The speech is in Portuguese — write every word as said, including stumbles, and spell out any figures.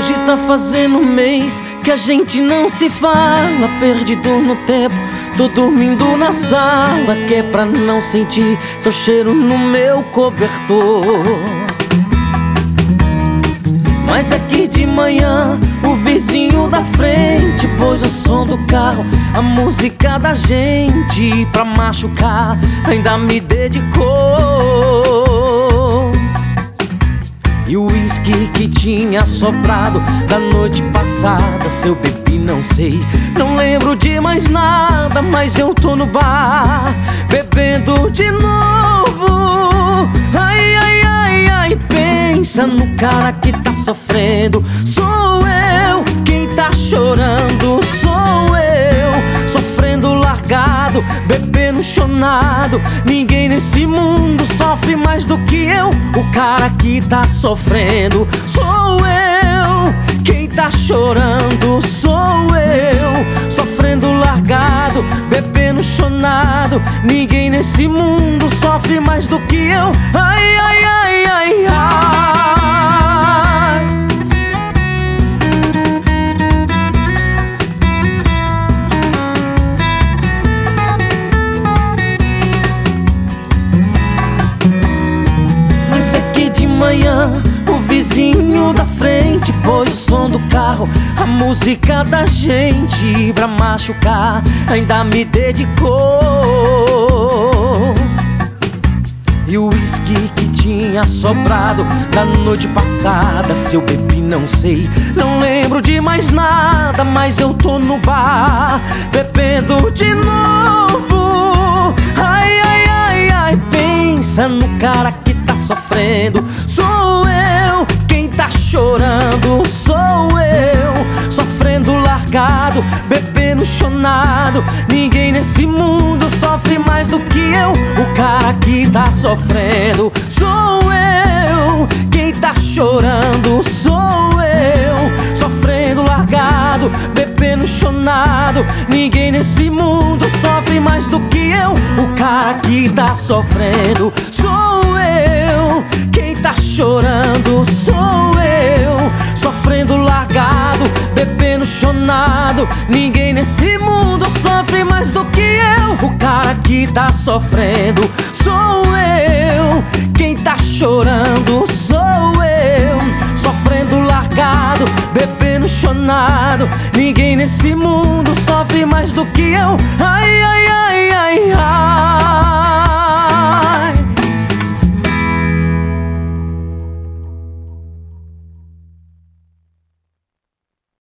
Hoje tá fazendo um mês que a gente não se fala, perdido no tempo, tô dormindo na sala, que é pra não sentir seu cheiro no meu cobertor. Mas aqui de manhã o vizinho da frente pôs o som do carro, a música da gente, pra machucar ainda me dedicou. E o uísque que tinha sobrado da noite passada, se eu bebi não sei, não lembro de mais nada, mas eu tô no bar bebendo de novo. Ai, ai, ai, ai, pensa no cara que tá sofrendo. Sou eu quem tá chorando, sou eu sofrendo largado, bebendo chonado. Ninguém nesse mundo sofre mais do que eu. O cara que tá sofrendo sou eu, quem tá chorando sou eu, sofrendo largado, bebendo chonado. Ninguém nesse mundo sofre mais do que eu. Ai, ai, ai, ai, ai. Mas aqui de manhã o vizinho da frente pôs o som do carro, a música da gente, pra machucar ainda me dedicou. E o uísque que tinha sobrado da noite passada, se eu bebi não sei, não lembro de mais nada, mas eu tô no bar bebendo de novo. Ai, ai, ai, ai, pensa no cara que tá sofrendo. Sou eu quem tá chorando, sou eu sofrendo largado, bebendo chonado. Ninguém nesse mundo sofre mais do que eu. O cara que tá sofrendo sou eu, quem tá chorando sou eu, sofrendo largado, bebendo chonado. Ninguém nesse mundo sofre mais do que eu. O cara que tá sofrendo sou eu, quem tá chorando sou eu, sofrendo largado, bebendo chonado. Ninguém nesse mundo sofre mais do que eu. O cara que tá sofrendo sou eu, quem tá chorando sou eu, sofrendo largado, bebendo chonado. Ninguém nesse mundo sofre mais do que eu. Ai, ai, ai, ai, ai.